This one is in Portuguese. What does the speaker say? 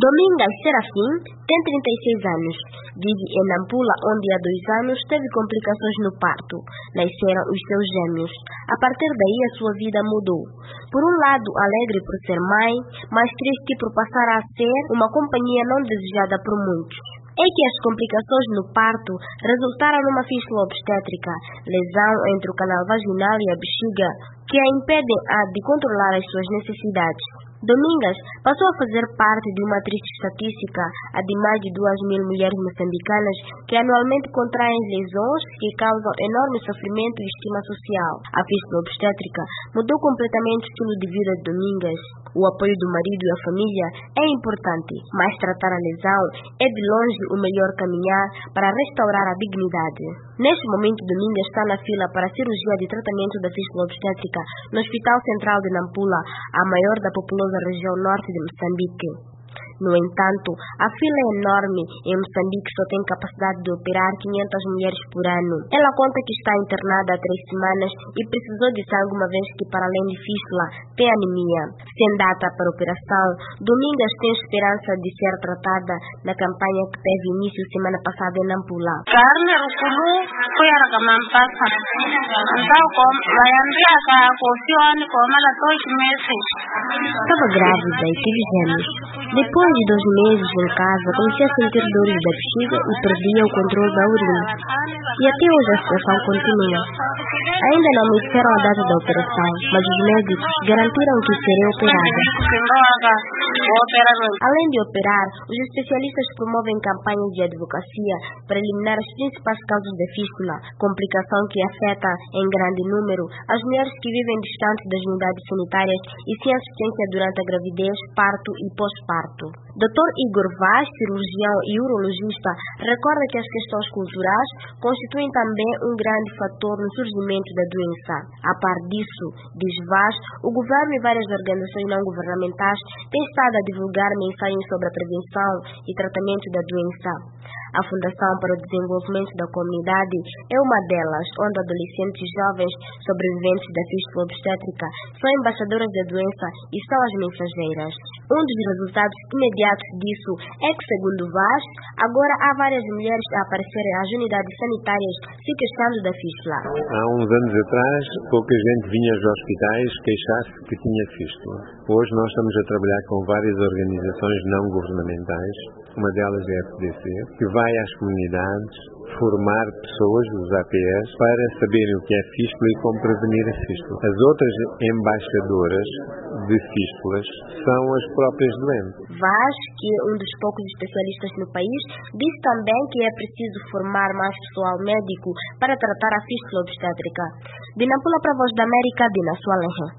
Domingas Serafim tem 36 anos. Vive em Nampula, onde há 2 anos teve complicações no parto. Nasceram os seus gêmeos. A partir daí a sua vida mudou. Por um lado, alegre por ser mãe, mas triste por passar a ser uma companhia não desejada por muitos. É que as complicações no parto resultaram numa fístula obstétrica, lesão entre o canal vaginal e a bexiga, que a impedem de controlar as suas necessidades. Domingas passou a fazer parte de uma triste estatística, a de mais de 2.000 mulheres moçambicanas que anualmente contraem lesões que causam enorme sofrimento e estima social. A fístula obstétrica mudou completamente o estilo de vida de Domingas. O apoio do marido e a família é importante, mas tratar a lesão é de longe o melhor caminhar para restaurar a dignidade. Neste momento, Domingas está na fila para a cirurgia de tratamento da fístula obstétrica no Hospital Central de Nampula, a maior da populosa região norte de Moçambique. No entanto, a fila é enorme e Moçambique só tem capacidade de operar 500 mulheres por ano. Ela conta que está internada há 3 semanas e precisou de sangue uma vez que, para além de fístula, tem anemia. Sem data para operação, Domingas tem esperança de ser tratada na campanha que teve início semana passada em Nampula. Estava grávida e tive gêmeos. Depois de 2 meses em casa, comecei a sentir dores da bexiga e perdia o controle da urina. E até hoje a situação continua. Ainda não me disseram a data da operação, mas os médicos garantiram que serei operada. Além de operar, os especialistas promovem campanhas de advocacia para eliminar as principais causas da fístula, complicação que afeta em grande número as mulheres que vivem distantes das unidades sanitárias e sem assistência durante a gravidez, parto e pós-parto. Dr. Igor Vaz, cirurgião e urologista, recorda que as questões culturais constituem também um grande fator no surgimento da doença. A par disso, diz Vaz, o governo e várias organizações não governamentais têm estado a divulgar mensagens sobre a prevenção e tratamento da doença. A Fundação para o Desenvolvimento da Comunidade é uma delas, onde adolescentes e jovens sobreviventes da fístula obstétrica são embaixadoras da doença e são as mensageiras. Um dos resultados imediatos disso é que, segundo Vaz, agora há várias mulheres a aparecerem às unidades sanitárias se queixando da fístula. Há uns anos atrás, pouca gente vinha aos hospitais queixar-se que tinha fístula. Hoje nós estamos a trabalhar com várias organizações não governamentais, uma delas é a FDC, que vai às comunidades formar pessoas, os APS, para saberem o que é fístula e como prevenir a fístula. As outras embaixadoras de fístulas são as próprias doentes. Vaz, que é um dos poucos especialistas no país, disse também que é preciso formar mais pessoal médico para tratar a fístula obstétrica. De Nampula para a Voz da América, Dina Sualenhe.